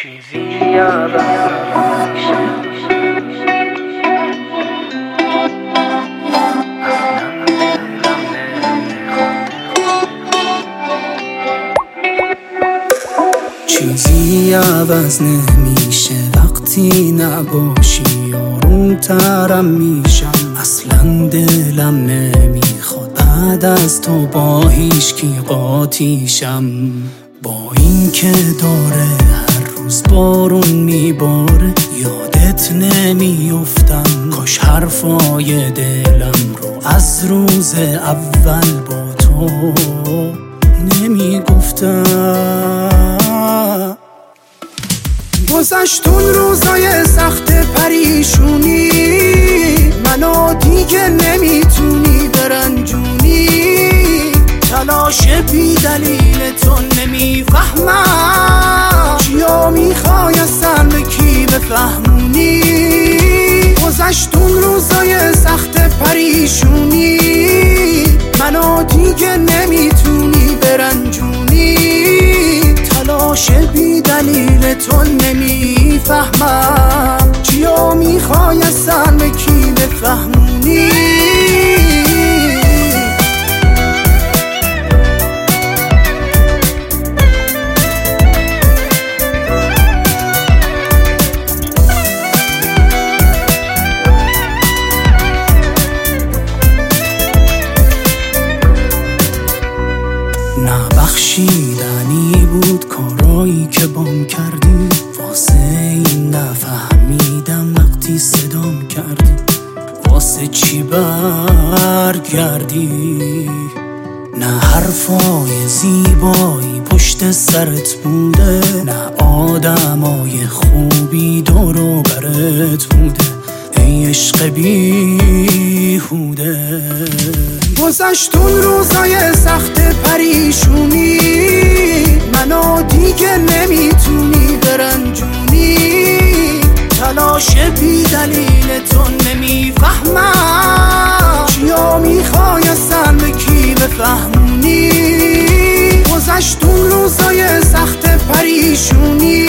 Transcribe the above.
چیزی عوض میشه چیزی عوض نمیشه وقتی نباشی، آرومترم میشم، اصلا دلم نمیخواد بعد از تو با هیچکی قاطیشم. با این که داره هر روز بارون میباره یادت نمیافتم، کاش حرفای دلم رو از روز اول با تو نمیگفتم. گذشتون روزای سخت پریشونی، منو دیگه نمیتونی برنجونی، تلاش بی دلیل تو نمیفهمم، چیا میخوای اصلا به کی بفهمونی. گذشتون روزای سخت پریشونی، منو دیگه نمیتونی برنجونی، تلاش بی دلیل تو نمیفهمم، چیا میخوای اصلا به کی بفهمونی. نبخشیدنی بود کارایی که بام کردی، واسه این نفهمیدم وقتی صدام کردی، واسه چی برگردی. نه حرفای زیبایی پشت سرت بوده، نه آدمای خوبی دور و برت بوده، ای عشق بیهوده. گذشتون روزای سخت پریشونی، منو دیگه نمیتونی برنجونی، تلاش بی دلیل تو نمیفهمم، چیا میخوای اصلا به کی بفهمونی. گذشتون روزای سخت پریشونی،